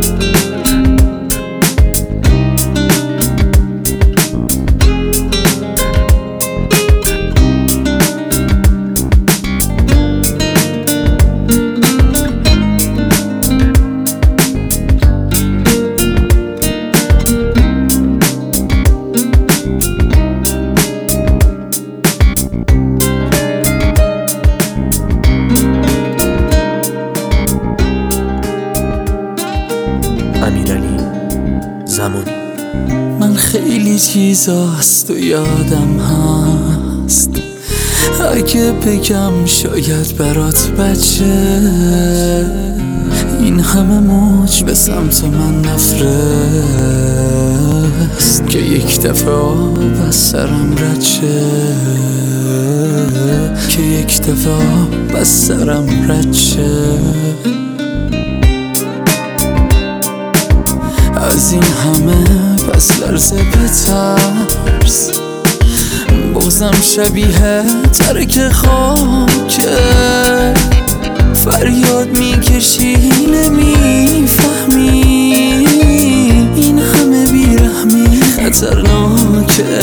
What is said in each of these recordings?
امیرعلی زمانی. من خیلی چیزاست و یادم هست، اگه بگم شاید برات بچه. این همه موج به سمت من نفرست که یک دفعه آب از سرم رد شه، که یک دفعه آب از سرم رد شه. از این همه پس لرزه بترس، بغضم شبیه ترک خاکه. فریاد میکشی نمیفهمی، این همه بیرحمی خطرناکه.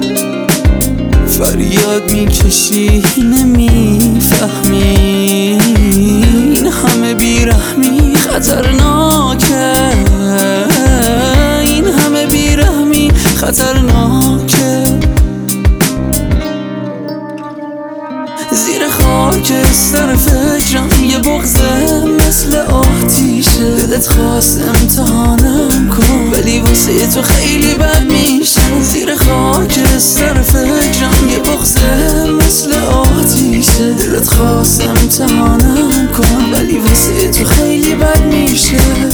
فریاد میکشی نمیفهمی، این همه بیرحمی خطرناکه. این همه بیرحمی خطرناکه. زیر خاک سر فکرم یه بغضه مثل آتیشه. دلت خواست امتحانم کن ولی واسه تو خیلی بد میشه. زیر خاک سر فکرم یه بغضه مثل آتیشه. دلت خواست امتحانم کن ولی واسه تو خیلی بد میشه.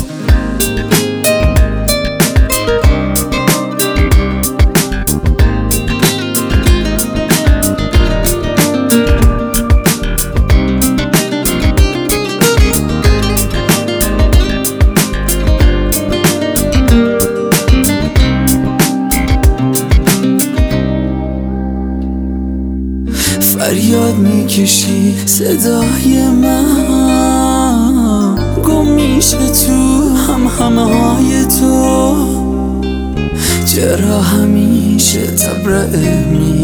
فریاد میکشی صدای من، گم میشه تو همه های تو. چرا همیشه تبرئه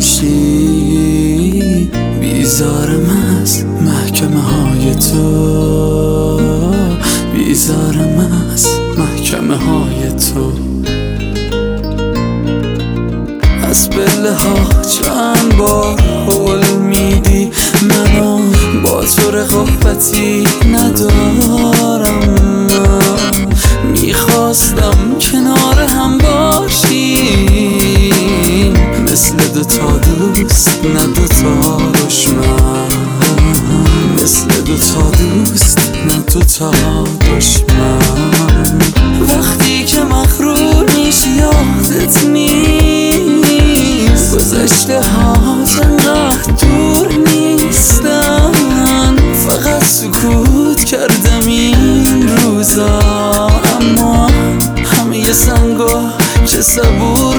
میشی؟ بیزارم از محکمه های تو، بیزارم از محکمه های تو. از پله ها چند بار هول میدی منو، با تو رقابتی ندارم. میخواستم کنار هم باشیم، مثل دوتا دوست نه دوتا دشمن. مثل دوتا دوست نه دوتا دشمن. وقتی که مغرور میشی یادت نیست گذشته هات انقدر دور نیستن. فقط سکوت کردم این روزا، اما همه سنگا چه صبور